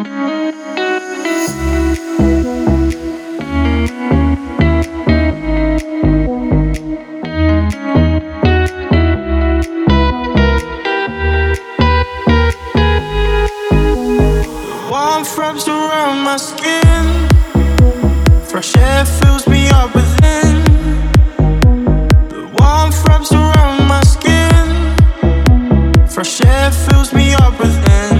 Warmth wraps around my skin. Fresh air fills me up within. The warmth wraps around my skin. Fresh air fills me up within.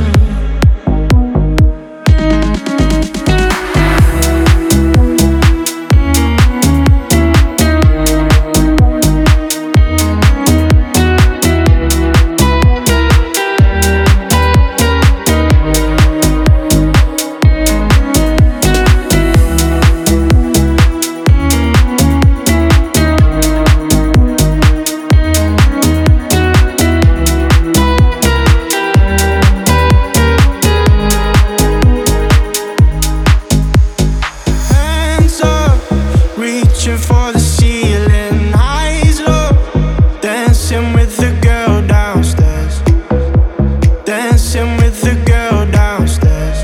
Reaching for the ceiling, eyes low, dancing with the girl downstairs, dancing with the girl downstairs.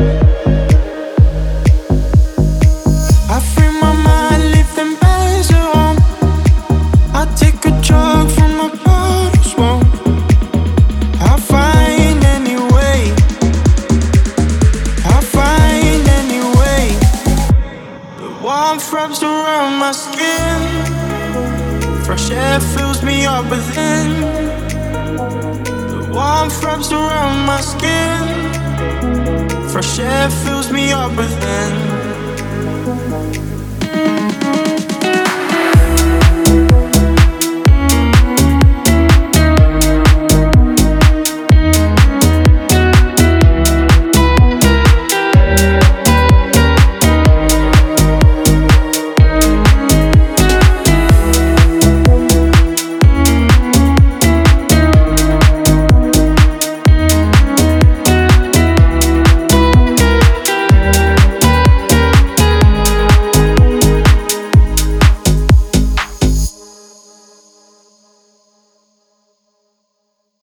I free my mind, leaving bells at home. I take a drug from my bottle smoke. I'll find any way, I'll find any way. The warmth wraps around my skin. Fresh air fills me up within. The warmth wraps around my skin. Fresh air fills me up within.